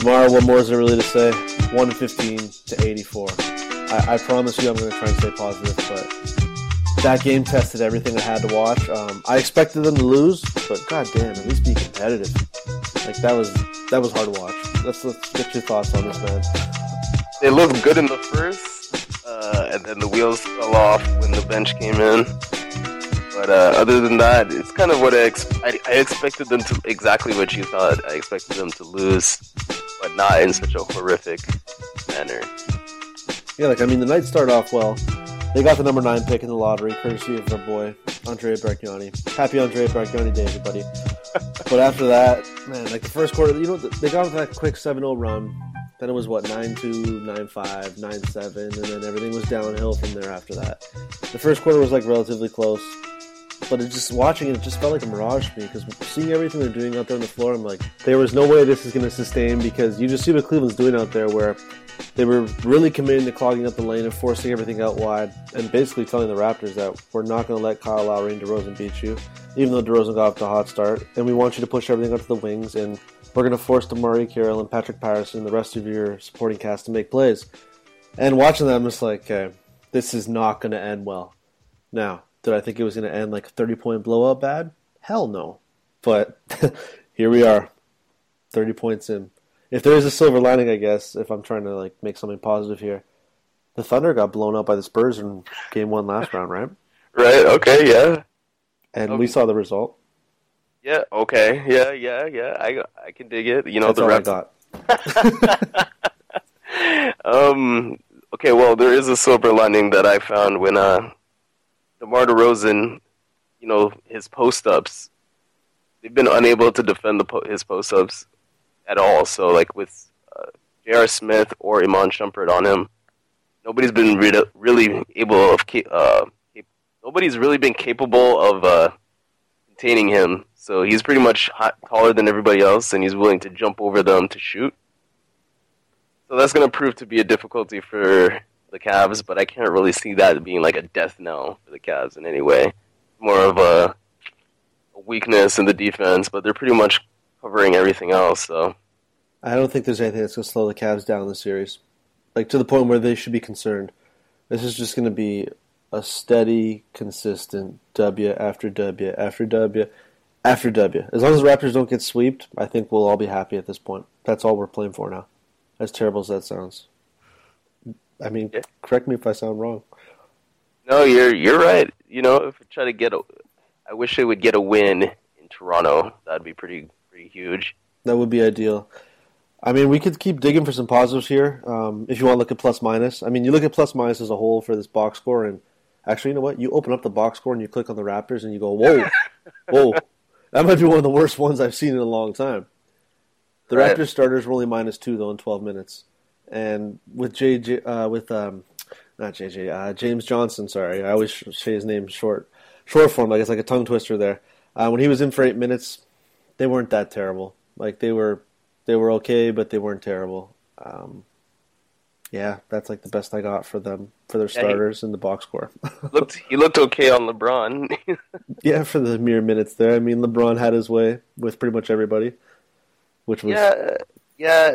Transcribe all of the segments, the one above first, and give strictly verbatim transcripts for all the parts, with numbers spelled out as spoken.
Mara, what more is there really to say? one fifteen to eighty-four. I, I promise you I'm going to try and stay positive, but that game tested everything I had to watch. Um, I expected them to lose, but goddamn, at least be competitive. Like, that was that was hard to watch. Let's, let's get your thoughts on this, man. They looked good in the first, uh, and then the wheels fell off when the bench came in. But uh, other than that, it's kind of what I, ex- I, I expected them to, exactly what you thought. I expected them to lose, but not in such a horrific manner. Yeah, like, I mean, the night started off well. They got the number nine pick in the lottery, courtesy of our boy, Andrea Bargnani. Happy Andrea Bargnani Day, everybody. But after that, man, like the first quarter, you know, they got with that quick seven oh run. Then it was, what, nine two, nine five, nine seven, and then everything was downhill from there after that. The first quarter was, like, relatively close. But it just watching it, it just felt like a mirage to me, because seeing everything they're doing out there on the floor, I'm like, there was no way this is going to sustain, because you just see what Cleveland's doing out there, where they were really committing to clogging up the lane and forcing everything out wide, and basically telling the Raptors that we're not going to let Kyle Lowry and DeRozan beat you, even though DeRozan got off to a hot start, and we want you to push everything out to the wings, and we're going to force DeMarie Carroll and Patrick Patterson and the rest of your supporting cast to make plays. And watching that, I'm just like, okay, this is not going to end well. Now, did I think it was going to end like a thirty-point blowout bad? Hell no. But here we are, thirty points in. If there is a silver lining, I guess, if I'm trying to like make something positive here, the Thunder got blown out by the Spurs in game one last round, right? Right, okay, yeah. And okay. we saw the result. Yeah, okay, yeah, yeah, yeah. I, I can dig it. You know, That's the all Rapt- I got. um, okay, well, there is a silver lining that I found when uh, DeMar DeRozan, you know, his post-ups, they've been unable to defend the po- his post-ups at all. So, like, with uh, J R. Smith or Iman Shumpert on him, nobody's been re- really able of... Ca- uh, cap- nobody's really been capable of uh, containing him. So he's pretty much hot, taller than everybody else, and he's willing to jump over them to shoot. So that's going to prove to be a difficulty for the Cavs, but I can't really see that being like a death knell for the Cavs in any way. More of a, a weakness in the defense, but they're pretty much covering everything else. So I don't think there's anything that's going to slow the Cavs down in the series. Like, to the point where they should be concerned. This is just going to be a steady, consistent W after W after W after W. As long as the Raptors don't get swept, I think we'll all be happy at this point. That's all we're playing for now. As terrible as that sounds. I mean, yeah. Correct me if I sound wrong. No, you're you're right. You know, if I try to get a, I wish they would get a win in Toronto. That'd be pretty pretty huge. That would be ideal. I mean, we could keep digging for some positives here. Um, if you want to look at plus minus, I mean, you look at plus minus as a whole for this box score, and actually, you know what? You open up the box score and you click on the Raptors, and you go, "Whoa, whoa!" That might be one of the worst ones I've seen in a long time. The right. Raptors starters were only minus two though in twelve minutes. And with J J, uh, with um, not J J, uh, James Johnson. Sorry, I always say his name short, short form. Like it's like a tongue twister there. Uh, when he was in for eight minutes, they weren't that terrible. Like they were, they were okay, but they weren't terrible. Um, yeah, that's like the best I got for them for their starters yeah, he, in the box score. looked he looked okay on LeBron. Yeah, for the mere minutes there. I mean, LeBron had his way with pretty much everybody, which was yeah, yeah.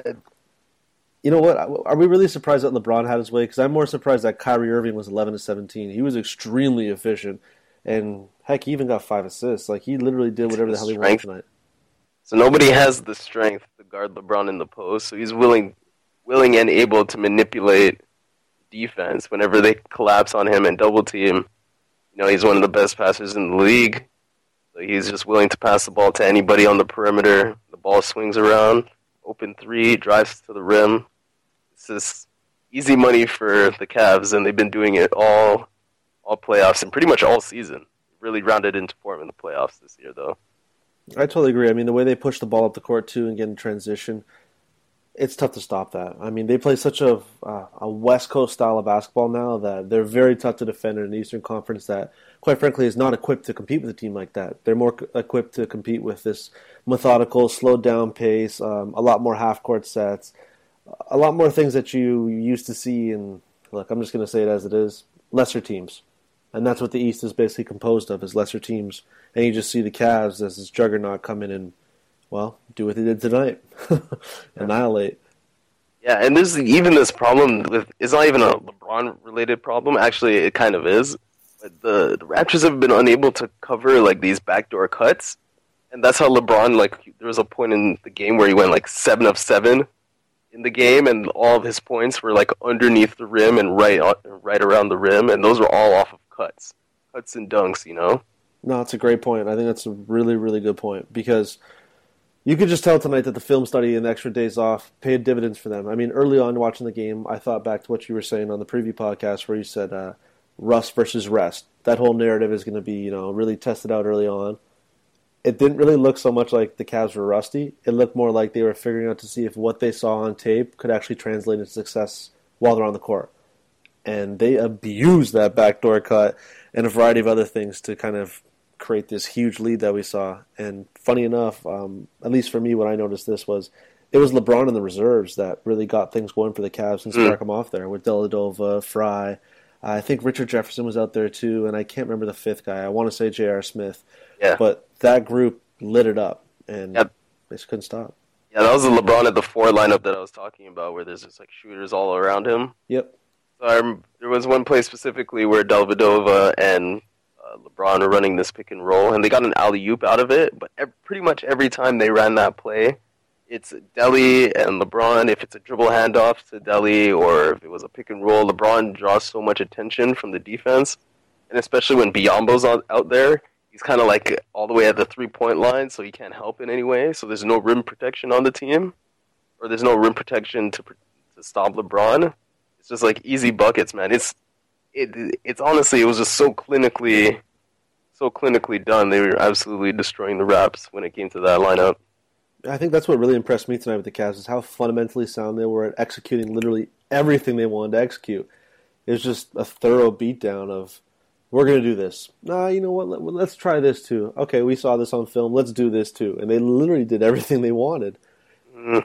You know what? Are we really surprised that LeBron had his way? Because I'm more surprised that Kyrie Irving was eleven to seventeen. He was extremely efficient, and heck, he even got five assists. Like he literally did whatever the hell he wanted tonight. So nobody has the strength to guard LeBron in the post. So he's willing, willing and able to manipulate defense whenever they collapse on him and double team. You know, he's one of the best passers in the league. So he's just willing to pass the ball to anybody on the perimeter. The ball swings around, open three, drives to the rim. It's just easy money for the Cavs, and they've been doing it all all playoffs and pretty much all season. Really rounded into form in the playoffs this year, though. I totally agree. I mean, the way they push the ball up the court, too, and get in transition, it's tough to stop that. I mean, they play such a uh, a West Coast style of basketball now that they're very tough to defend in an Eastern Conference that, quite frankly, is not equipped to compete with a team like that. They're more c- equipped to compete with this methodical, slowed-down pace, um, a lot more half-court sets, a lot more things that you used to see in, look, I'm just going to say it as it is, lesser teams. And that's what the East is basically composed of, is lesser teams. And you just see the Cavs as this juggernaut come in and Well, do what they did tonight. Annihilate. Yeah, and there's even this problem with, it's not even a LeBron-related problem. Actually, it kind of is. But the, the Raptors have been unable to cover, like, these backdoor cuts. And that's how LeBron, like, there was a point in the game where he went, like, seven of seven in the game, and all of his points were, like, underneath the rim and right right around the rim, and those were all off of cuts. Cuts and dunks, you know? No, it's a great point. I think that's a really, really good point, because you could just tell tonight that the film study and the extra days off paid dividends for them. I mean, early on watching the game, I thought back to what you were saying on the preview podcast where you said uh, rust versus rest. That whole narrative is going to be, you know, really tested out early on. It didn't really look so much like the Cavs were rusty. It looked more like they were figuring out to see if what they saw on tape could actually translate into success while they're on the court. And they abused that backdoor cut and a variety of other things to kind of create this huge lead that we saw. And funny enough, um, at least for me, when I noticed this was it was LeBron and the reserves that really got things going for the Cavs and spark mm. them off there with Dellavedova, Fry. Uh, I think Richard Jefferson was out there too, and I can't remember the fifth guy. I want to say J R. Smith. Yeah. But that group lit it up, and yep. they just couldn't stop. Yeah, that was the LeBron at the four lineup that I was talking about, where there's just like shooters all around him. Yep. So I remember, there was one play specifically where Dellavedova and uh, LeBron are running this pick and roll, and they got an alley-oop out of it, but ev- pretty much every time they ran that play, it's Delly and LeBron. If it's a dribble handoff to Delly, or if it was a pick and roll, LeBron draws so much attention from the defense, and especially when Biyombo's out, out there, he's kind of like all the way at the three-point line, so he can't help in any way, so there's no rim protection on the team, or there's no rim protection to to stop LeBron. It's just like easy buckets, man. It's it. It's honestly, it was just so clinically, so clinically done. They were absolutely destroying the Raps when it came to that lineup. I think that's what really impressed me tonight with the Cavs is how fundamentally sound they were at executing literally everything they wanted to execute. It was just a thorough beatdown of, we're going to do this. Nah, you know what? Let, let's try this too. Okay, we saw this on film. Let's do this too. And they literally did everything they wanted. Mm.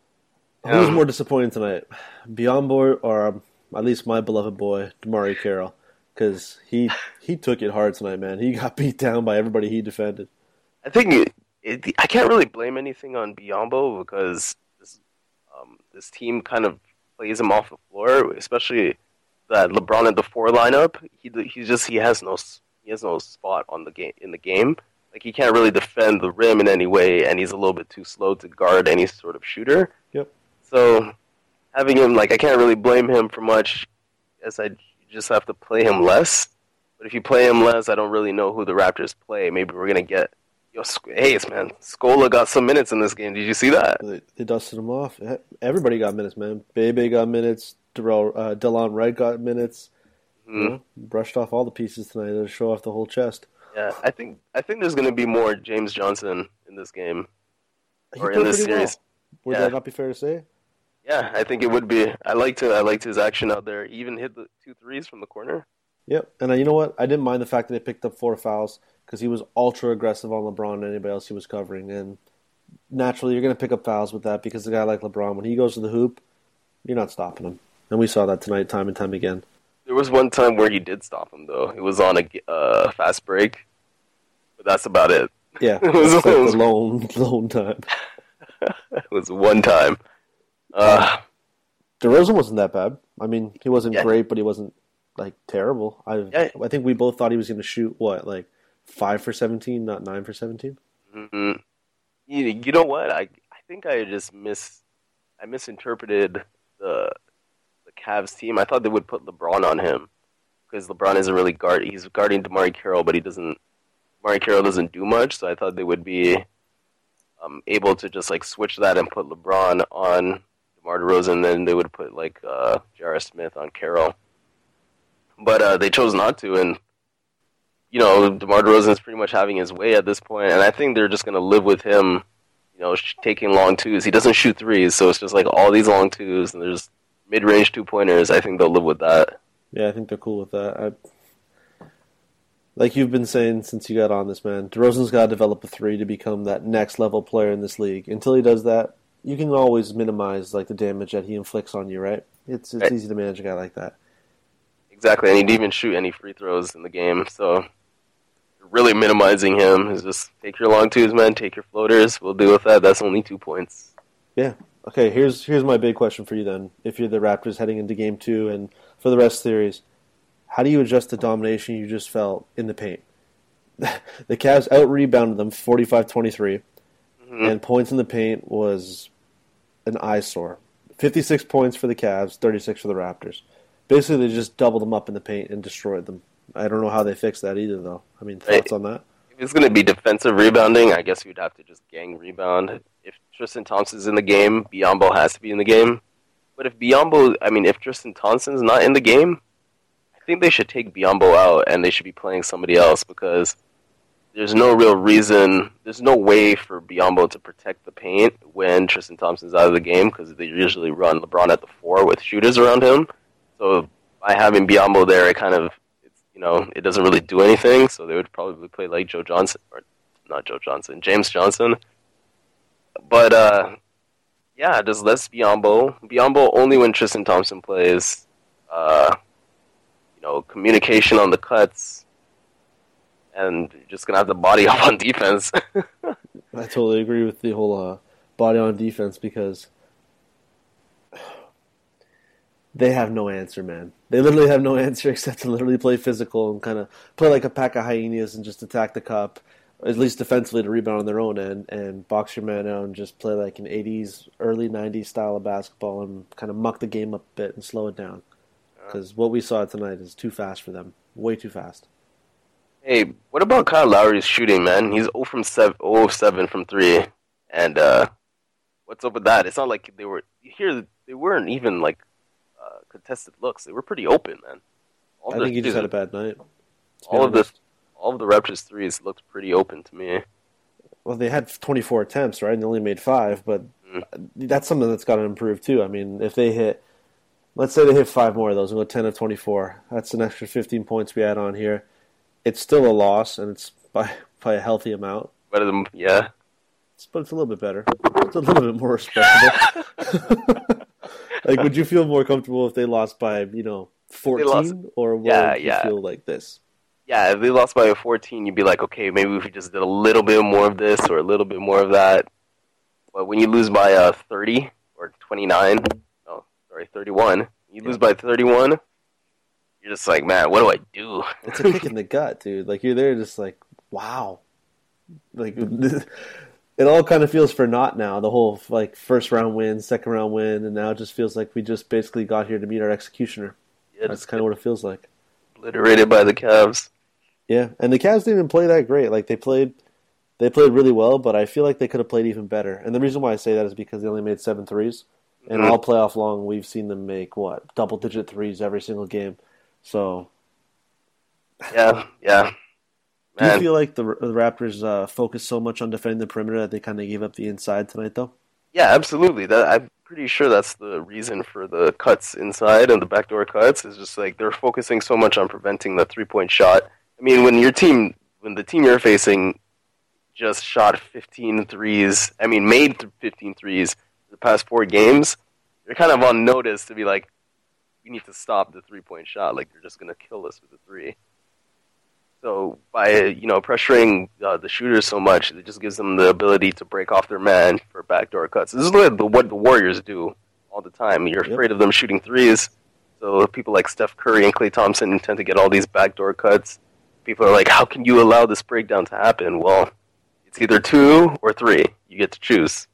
Who was more disappointing tonight? Biyombo or um, at least my beloved boy, DeMarre Carroll? Because he, he took it hard tonight, man. He got beat down by everybody he defended. I think it, it, I can't really blame anything on Biyombo because this, um, this team kind of plays him off the floor, especially that LeBron at the four lineup. He he's just he has no he has no spot on the game in the game. Like he can't really defend the rim in any way, and he's a little bit too slow to guard any sort of shooter. Yep. So having him, like, I can't really blame him for much. As I just have to play him less. But if you play him less, I don't really know who the Raptors play. Maybe we're gonna get. Yo, Hayes, man, Scola got some minutes in this game. Did you see that? They, they dusted him off. Everybody got minutes, man. Bebe got minutes. Darrell, uh, Delon Wright got minutes. Mm-hmm. You know, brushed off all the pieces tonight to show off the whole chest. Yeah, I think I think there's going to be more James Johnson in this game He or in this series. Well. Would yeah. that not be fair to say? Yeah, I think it would be. I liked it. I liked his action out there. He even hit the two threes from the corner. Yep, and uh, you know what? I didn't mind the fact that they picked up four fouls because he was ultra aggressive on LeBron and anybody else he was covering. And naturally, you're going to pick up fouls with that because a guy like LeBron, when he goes to the hoop, you're not stopping him. And we saw that tonight, time and time again. There was one time where he did stop him, though. It was on a uh, fast break, but that's about it. Yeah, it was, like the lone, lone time. It was one time. Uh, DeRozan wasn't that bad. I mean, he wasn't yeah. great, but he wasn't like terrible. I yeah. I think we both thought he was going to shoot what, like five for seventeen, not nine for seventeen. Mm-hmm. You, you know what? I I think I just mis I misinterpreted the the Cavs team. I thought they would put LeBron on him because LeBron isn't really guard. He's guarding DeMarre Carroll, but he doesn't. DeMarre Carroll doesn't do much, so I thought they would be um, able to just like switch that and put LeBron on DeMar DeRozan, and then they would put like uh, J R. Smith on Carroll. But uh, they chose not to, and you know, DeMar DeRozan is pretty much having his way at this point, and I think they're just going to live with him, you know, sh- taking long twos. He doesn't shoot threes, so it's just like all these long twos, and there's mid-range two-pointers. I think they'll live with that. Yeah, I think they're cool with that. I, like you've been saying since you got on this, man, DeRozan's got to develop a three to become that next-level player in this league. Until he does that, you can always minimize like the damage that he inflicts on you, right? It's it's right. easy to manage a guy like that. Exactly, and he didn't even shoot any free throws in the game, so really minimizing him. Is just take your long twos, man. Take your floaters. We'll deal with that. That's only two points. Yeah. Okay, here's here's my big question for you then. If you're the Raptors heading into game two and for the rest of the series, how do you adjust the domination you just felt in the paint? The Cavs out-rebounded them forty-five twenty-three, mm-hmm. and points in the paint was an eyesore. fifty-six points for the Cavs, thirty-six for the Raptors. Basically, they just doubled them up in the paint and destroyed them. I don't know how they fixed that either, though. I mean, thoughts on that? If it's going to be defensive rebounding, I guess you'd have to just gang rebound. If Tristan Thompson's in the game, Biyombo has to be in the game. But if Biyombo, I mean, if Tristan Thompson's not in the game, I think they should take Biyombo out and they should be playing somebody else because there's no real reason, there's no way for Biyombo to protect the paint when Tristan Thompson's out of the game because they usually run LeBron at the four with shooters around him. So by having Biyombo there, it kind of, it's, you know, it doesn't really do anything. So they would probably play like Joe Johnson, or not Joe Johnson, James Johnson. But, uh, yeah, just less Biyombo. Biyombo only when Tristan Thompson plays. Uh, you know, communication on the cuts. And you're just going to have the body up on defense. I totally agree with the whole uh, body on defense because they have no answer, man. They literally have no answer except to literally play physical and kind of play like a pack of hyenas and just attack the cup, at least defensively to rebound on their own end, and box your man out and just play like an eighties, early nineties style of basketball and kind of muck the game up a bit and slow it down. Because what we saw tonight is too fast for them. Way too fast. Hey, what about Kyle Lowry's shooting, man? He's zero from seven, zero of seven from three. And uh, what's up with that? It's not like they were, here, they weren't even like uh, contested looks. They were pretty open, man. All I think he just had a bad night. All of, the, all of the Raptors' threes looked pretty open to me. Well, they had twenty-four attempts, right? And they only made five, but mm. that's something that's got to improve, too. I mean, if they hit, let's say they hit five more of those and go ten of twenty-four, that's an extra fifteen points we add on here. It's still a loss, and it's by by a healthy amount. Better than, yeah. It's, but it's a little bit better. It's a little bit more respectable. Like, would you feel more comfortable if they lost by, you know, fourteen? Lost, or would yeah, you yeah. feel like this? Yeah, if they lost by a fourteen, you'd be like, okay, maybe if we just did a little bit more of this or a little bit more of that. But when you lose by uh, thirty or twenty-nine, oh, sorry, thirty-one, you yeah. lose by thirty-one, you're just like, man, what do I do? It's a kick in the gut, dude. Like, you're there just like, wow. Like, it all kind of feels for naught now. The whole, like, first round win, second round win, and now it just feels like we just basically got here to meet our executioner. Yeah, that's kind of what it feels like. Obliterated by the Cavs. Yeah, and the Cavs didn't even play that great. Like, they played they played really well, but I feel like they could have played even better. And the reason why I say that is because they only made seven threes. And mm-hmm. all playoff long, we've seen them make, what, double-digit threes every single game. So, yeah, yeah. Do Man. you feel like the, the Raptors uh, focused so much on defending the perimeter that they kind of gave up the inside tonight, though? Yeah, absolutely. That I'm pretty sure that's the reason for the cuts inside and the backdoor cuts. Is just like they're focusing so much on preventing the three-point shot. I mean, when your team, when the team you're facing just shot fifteen threes, I mean, made fifteen threes the past four games, you're kind of on notice to be like, we need to stop the three-point shot. Like, they're just going to kill us with the three. So by, you know, pressuring uh, the shooters so much, it just gives them the ability to break off their man for backdoor cuts. This is what the, what the Warriors do all the time. You're afraid yep. of them shooting threes. So people like Steph Curry and Klay Thompson tend to get all these backdoor cuts. People are like, how can you allow this breakdown to happen? Well, it's either two or three. You get to choose.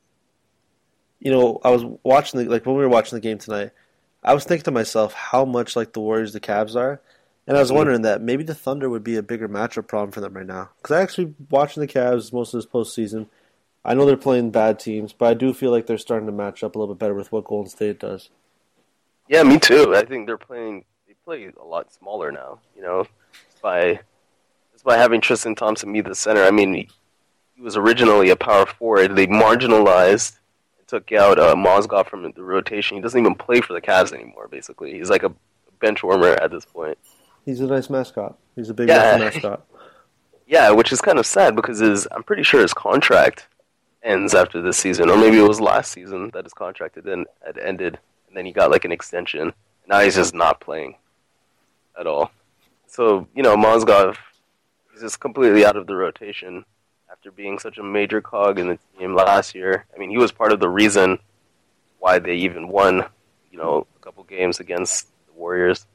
You know, I was watching, the, like when we were watching the game tonight, I was thinking to myself how much like the Warriors the Cavs are, and I was mm-hmm. wondering that maybe the Thunder would be a bigger matchup problem for them right now. Because I actually watching the Cavs most of this postseason. I know they're playing bad teams, but I do feel like they're starting to match up a little bit better with what Golden State does. Yeah, me too. I think they're playing. They play a lot smaller now. You know, just by just by having Tristan Thompson be the center. I mean, he, he was originally a power forward. They marginalized. Took out uh, Mozgov from the rotation. He doesn't even play for the Cavs anymore, basically. He's like a bench warmer at this point. He's a nice mascot. He's a big yeah. mascot. Yeah, which is kind of sad because his, I'm pretty sure his contract ends after this season, or maybe it was last season that his contract had, then, had ended, and then he got like an extension. Now he's just not playing at all. So, you know, Mozgov, He's just completely out of the rotation after being such a major cog in the team last year. I mean, he was part of the reason why they even won, you know, a couple games against the Warriors.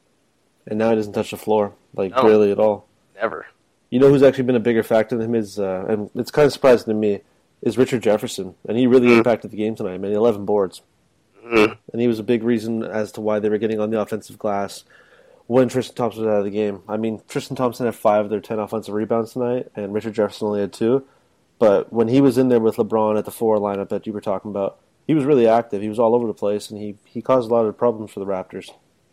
And now he doesn't touch the floor, like, No. barely at all. Never. You know who's actually been a bigger factor than him is, uh, and it's kind of surprising to me, is Richard Jefferson. And he really Mm. impacted the game tonight, man. eleven boards. Mm-hmm. And he was a big reason as to why they were getting on the offensive glass when Tristan Thompson was out of the game. I mean, Tristan Thompson had five of their ten offensive rebounds tonight, and Richard Jefferson only had two. But when he was in there with LeBron at the four lineup that you were talking about, he was really active. He was all over the place, and he, he caused a lot of problems for the Raptors.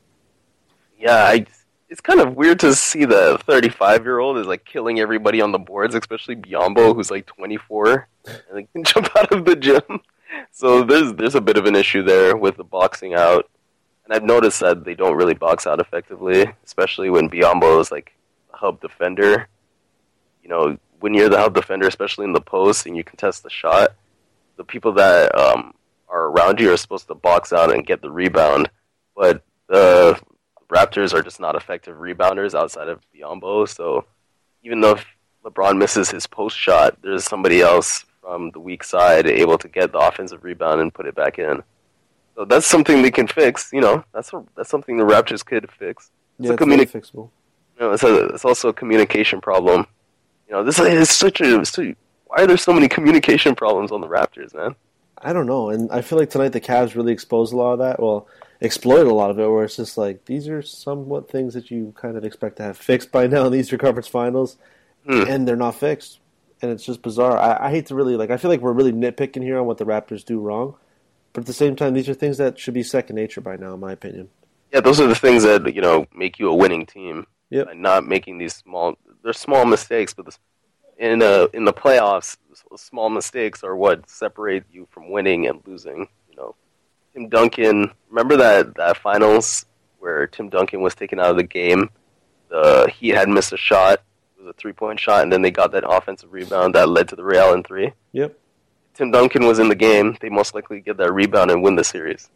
Yeah, I, it's kind of weird to see the thirty-five-year-old is like killing everybody on the boards, especially Biyombo, who's like twenty-four, and like, can jump out of the gym. So there's there's a bit of an issue there with the boxing out. And I've noticed that they don't really box out effectively, especially when Biyombo is like a hub defender. You know, when you're the hub defender, especially in the post, and you contest the shot, the people that um, are around you are supposed to box out and get the rebound. But the Raptors are just not effective rebounders outside of Biyombo. So even though if LeBron misses his post shot, there's somebody else from the weak side able to get the offensive rebound and put it back in. So that's something they can fix. You know, that's a, that's something the Raptors could fix. It's Yeah, a it's communi- very fixable. You know, it's, a, it's also a communication problem. You know, this is such a. So, why are there so many communication problems on the Raptors, man? I don't know, and I feel like tonight the Cavs really exposed a lot of that. Well, exploited a lot of it, where it's just like, these are somewhat things that you kind of expect to have fixed by now in the Eastern Conference Finals, Hmm. and they're not fixed. And it's just bizarre. I, I hate to really, like, I feel like we're really nitpicking here on what the Raptors do wrong, but at the same time, these are things that should be second nature by now, in my opinion. Yeah, those are the things that, you know, make you a winning team. Yep. By not making these small. They're small mistakes, but this, in uh, in the playoffs, small mistakes are what separate you from winning and losing. You know, Tim Duncan. Remember that, that finals where Tim Duncan was taken out of the game. The he had missed a shot. It was a three point shot, and then they got that offensive rebound that led to the Ray Allen three. Yep. Tim Duncan was in the game. They most likely get that rebound and win the series.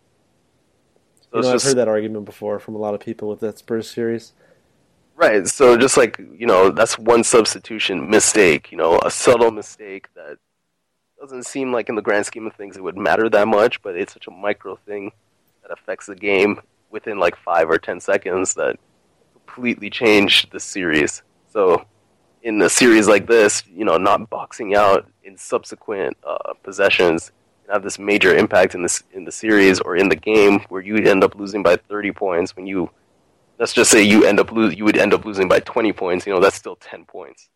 So You it's know, I've just- heard that argument before from a lot of people with that Spurs series. Right, so just like, you know, that's one substitution mistake, you know, a subtle mistake that doesn't seem like in the grand scheme of things it would matter that much, but it's such a micro thing that affects the game within like five or ten seconds that completely changed the series. So in a series like this, you know, not boxing out in subsequent uh, possessions can have this major impact in this in the series or in the game where you end up losing by thirty points when you Let's just say you end up lo- you would end up losing by twenty points. You know, that's still ten points.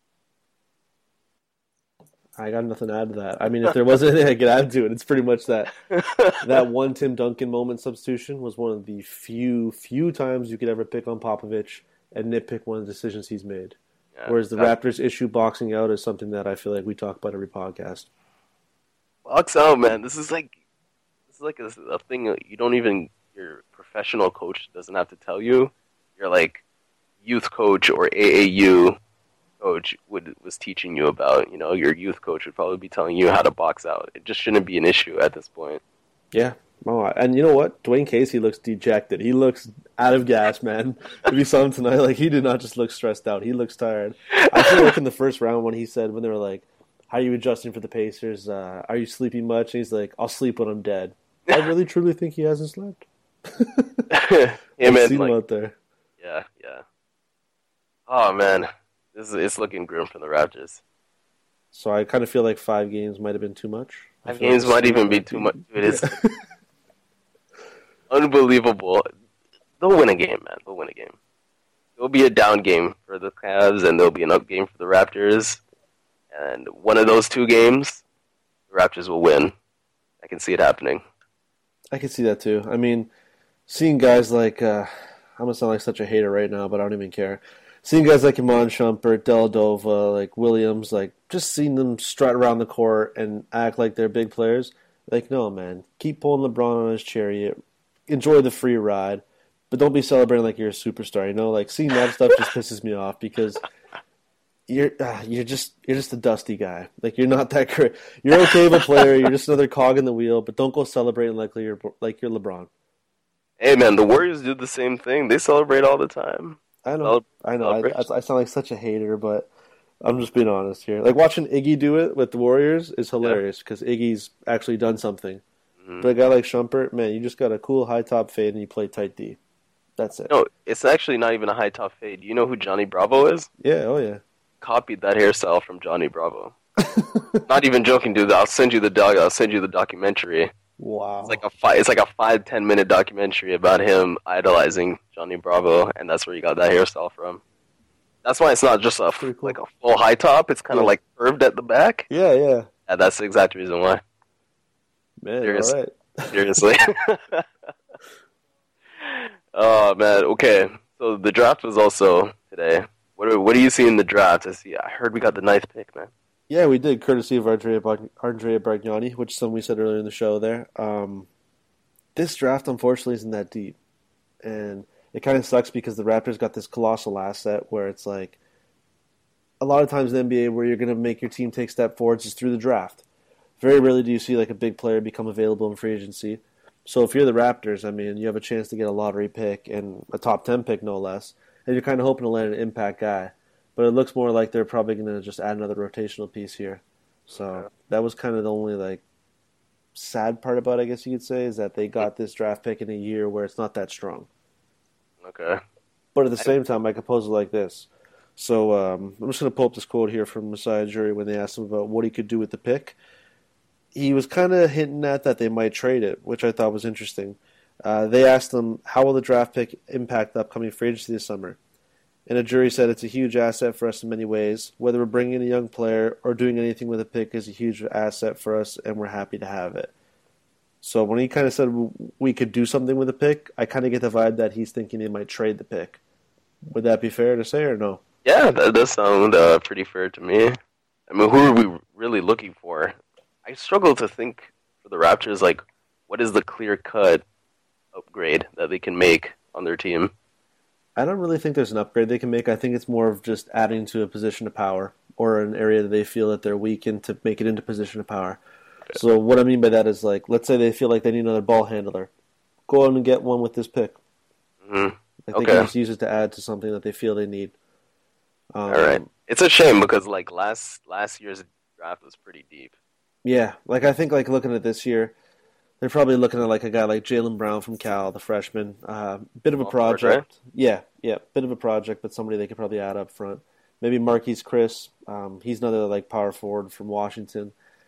I got nothing to add to that. I mean, if there wasn't anything I could add to it, it's pretty much that that one Tim Duncan moment substitution was one of the few, few times you could ever pick on Popovich and nitpick one of the decisions he's made. Yeah, Whereas the that- Raptors issue boxing out is something that I feel like we talk about every podcast. box out, man. This is like this is like a, a thing that you don't even your professional coach doesn't have to tell you. Your like youth coach or A A U coach would was teaching you about. You know, your youth coach would probably be telling you how to box out. It just shouldn't be an issue at this point. Yeah. Oh, and you know what? Dwayne Casey looks dejected. He looks out of gas, man. If you saw him tonight, like, he did not just look stressed out. He looks tired. I feel like in the first round when he said, when they were like, how are you adjusting for the Pacers? Uh, are you sleeping much? And he's like, I'll sleep when I'm dead. I really, truly think he hasn't slept. yeah, I've man. seen Like, him out there. yeah, yeah. Oh man, this is it's looking grim for the Raptors. So I kind of feel like five games might have been too much. I Five feel games like might even be might too much. It is unbelievable. They'll win a game, man. They'll win a game. There'll be a down game for the Cavs, and there'll be an up game for the Raptors. And one of those two games, the Raptors will win. I can see it happening. I can see that too. I mean, seeing guys like, uh, I'm going to sound like such a hater right now, but I don't even care. Seeing guys like Iman Shumpert, Deladova, like Williams, like just seeing them strut around the court and act like they're big players. Like, no, man, keep pulling LeBron on his chariot. Enjoy the free ride, but don't be celebrating like you're a superstar. You know, like seeing that stuff just pisses me off because you're uh, you're just you're just a dusty guy. Like you're not that great. You're okay of a player. You're just another cog in the wheel. But don't go celebrating like you're like you're LeBron. Hey, man, the Warriors do the same thing. They celebrate all the time. I know, I know. I, I sound like such a hater, but I'm just being honest here. Like watching Iggy do it with the Warriors is hilarious because yeah. Iggy's actually done something. Mm-hmm. But a guy like Shumpert, man, you just got a cool high top fade and you play tight D. That's it. No, it's actually not even a high top fade. Do you know who Johnny Bravo is? Yeah, oh yeah. Copied that hairstyle from Johnny Bravo. Not even joking, dude. I'll send you the dog. I'll send you the documentary. Wow. It's like a five. It's like a five ten minute documentary about him idolizing Johnny Bravo, and that's where you got that hairstyle from. That's why it's not just a cool. like a full high top. It's kind of yeah. like curved at the back. Yeah, yeah. And that's the exact reason why. Man, Seriously. all right. Seriously. Oh man. Okay. So the draft was also today. What do, what do you see in the draft? I see. I heard we got the ninth pick, man. Yeah, we did, courtesy of Andrea, Andrea Bargnani, which is something we said earlier in the show there. Um, this draft, unfortunately, isn't that deep. And it kind of sucks because the Raptors got this colossal asset where it's like a lot of times in the N B A where you're going to make your team take step forwards is through the draft. Very rarely do you see like a big player become available in free agency. So if you're the Raptors, I mean, you have a chance to get a lottery pick and a top ten pick, no less. And you're kind of hoping to land an impact guy. But it looks more like they're probably going to just add another rotational piece here. So that was kind of the only like sad part about it, I guess you could say, is that they got this draft pick in a year where it's not that strong. Okay. But at the same time, I could pose it like this. So um, I'm just going to pull up this quote here from Masai Ujiri when they asked him about what he could do with the pick. He was kind of hinting at that they might trade it, which I thought was interesting. Uh, they asked him, how will the draft pick impact the upcoming free agency this summer? And Ujiri said it's a huge asset for us in many ways. Whether we're bringing in a young player or doing anything with a pick is a huge asset for us, and we're happy to have it. So when he kind of said we could do something with the pick, I kind of get the vibe that he's thinking they might trade the pick. Would that be fair to say or no? Yeah, that does sound uh, pretty fair to me. I mean, who are we really looking for? I struggle to think for the Raptors, like, what is the clear-cut upgrade that they can make on their team? I don't really think there's an upgrade they can make. I think it's more of just adding to a position of power or an area that they feel that they're weak in to make it into position of power. Okay. So what I mean by that is, like, let's say they feel like they need another ball handler. Go on and get one with this pick. Mm-hmm. Like okay. They can just use it to add to something that they feel they need. Um, All right. It's a shame because, like, last last year's draft was pretty deep. Yeah. Like, I think, like, looking at this year, they're probably looking at like a guy like Jaylen Brown from Cal, the freshman. Uh, bit of a project. Forward, right? Yeah, yeah, bit of a project, but somebody they could probably add up front. Maybe Marquise Chris. Um, he's another like power forward from Washington.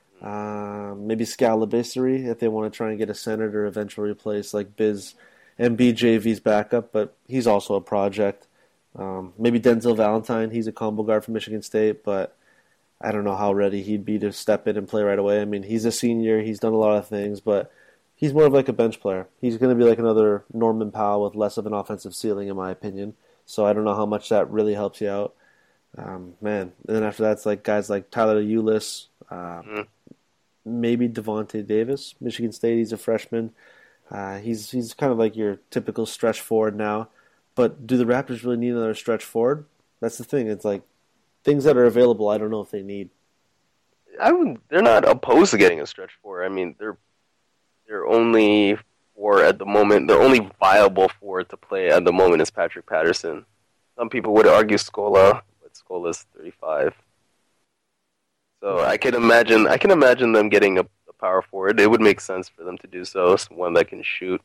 Um, maybe Skal Labissiere if they want to try and get a center to eventually replace like Biz and B J V's backup, but he's also a project. Um, maybe Denzel Valentine. He's a combo guard from Michigan State, but I don't know how ready he'd be to step in and play right away. I mean, he's a senior. He's done a lot of things, but he's more of like a bench player. He's going to be like another Norman Powell with less of an offensive ceiling, in my opinion. So I don't know how much that really helps you out. Um, man, and then after that, it's like guys like Tyler Ulis, uh, mm-hmm. maybe Devontae Davis, Michigan State. He's a freshman. Uh, he's he's kind of like your typical stretch forward now. But do the Raptors really need another stretch forward? That's the thing. It's like things that are available, I don't know if they need. I would, they're not opposed to getting a stretch forward. I mean, they're they're only four at the moment. They're only viable forward to play at the moment is Patrick Patterson. Some people would argue Scola, but Scola's thirty-five. So I can imagine I can imagine them getting a, a power forward. It would make sense for them to do so. One that can shoot.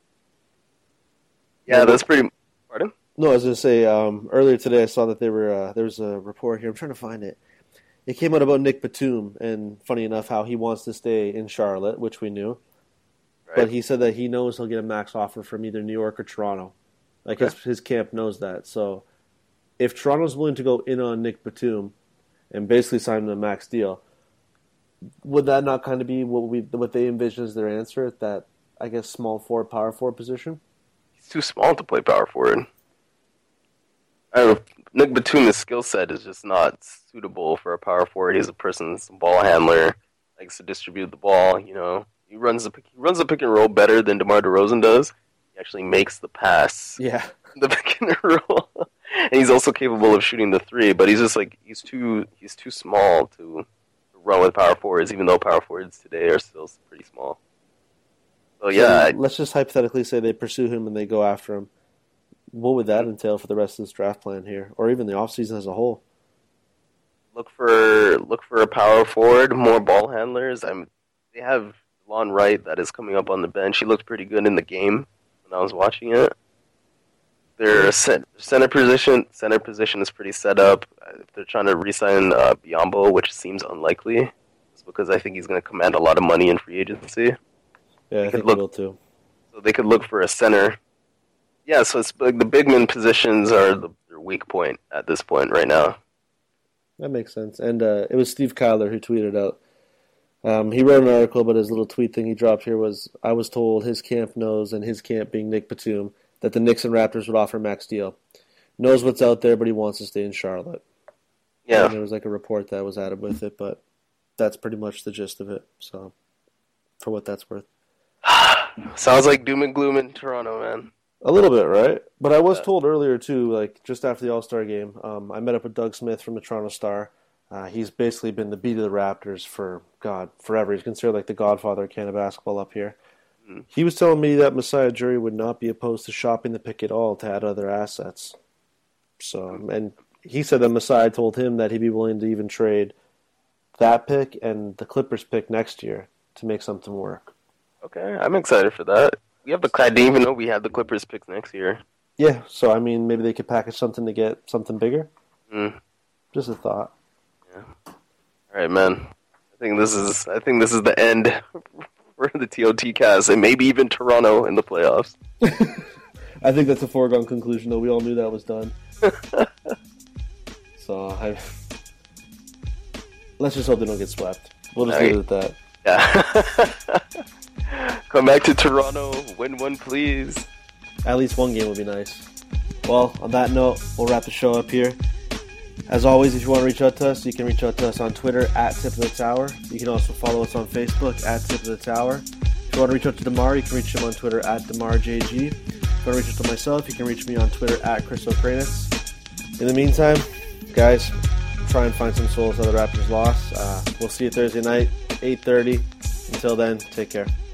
Yeah, that's pretty. Pardon? No, I was going to say, um, earlier today I saw that there were uh, there was a report here. I'm trying to find it. It came out about Nick Batum, and funny enough, how he wants to stay in Charlotte, which we knew. Right. But he said that he knows he'll get a max offer from either New York or Toronto. Like, okay. his, his camp knows that. So if Toronto's willing to go in on Nick Batum and basically sign him a max deal, would that not kind of be what we what they envision as their answer at that, I guess, small forward, power forward position? He's too small to play power forward. I don't know. Nick Batum's skill set is just not suitable for a power forward. He's a person's ball handler, likes to distribute the ball. You know, he runs the he runs the pick and roll better than DeMar DeRozan does. He actually makes the pass. Yeah, the pick and roll, and he's also capable of shooting the three. But he's just like he's too he's too small to, to run with power forwards. Even though power forwards today are still pretty small. So yeah, so let's just hypothetically say they pursue him and they go after him. what would that entail for the rest of this draft plan here, or even the offseason as a whole? Look for look for a power forward, more ball handlers. I'm. They have Lon Wright that is coming up on the bench. He looked pretty good in the game when I was watching it. Their center position center position is pretty set up. They're trying to re-sign uh, Biyombo, which seems unlikely, just because I think he's going to command a lot of money in free agency. Yeah, they I think look, he will too. So they could look for a center. Yeah, so it's like the big man positions are the, their weak point at this point right now. That makes sense. And uh, it was Steve Kyler who tweeted out. Um, he wrote an article, but his little tweet thing he dropped here was, I was told his camp knows, and his camp being Nick Batum, that the Knicks and Raptors would offer max deal. Knows what's out there, but he wants to stay in Charlotte. Yeah. And there was like a report that was added with it, but that's pretty much the gist of it. So, for what that's worth. Sounds like doom and gloom in Toronto, man. A little bit, right? But I was told earlier, too, like just after the All-Star game, um, I met up with Doug Smith from the Toronto Star. Uh, he's basically been the beat of the Raptors for, God, forever. He's considered like the godfather of Canada basketball up here. Mm. He was telling me that Masai Ujiri would not be opposed to shopping the pick at all to add other assets. So, and he said that Masai told him that he'd be willing to even trade that pick and the Clippers pick next year to make something work. Okay, I'm excited for that. We have the I didn't even know we had the Clippers picks next year. Yeah, so I mean, maybe they could package something to get something bigger. Mm. Just a thought. Yeah. All right, man. I think this is I think this is the end for the T O T cast, and maybe even Toronto in the playoffs. I think that's a foregone conclusion, though. We all knew that was done. So I let's just hope they don't get swept. We'll just right. leave it at that. Yeah. Come back to Toronto, win one, please. At least one game would be nice. Well, on that note, we'll wrap the show up here. As always, if you want to reach out to us, you can reach out to us on Twitter at Tip of the Tower. You can also follow us on Facebook at Tip of the Tower. If you want to reach out to Damar, you can reach him on Twitter at DamarJG. If you want to reach out to myself, you can reach me on Twitter at Chris O'Cranus. In the meantime, guys, try and find some solace out of the Raptors' loss. Uh, we'll see you Thursday night, eight thirty. Until then, take care.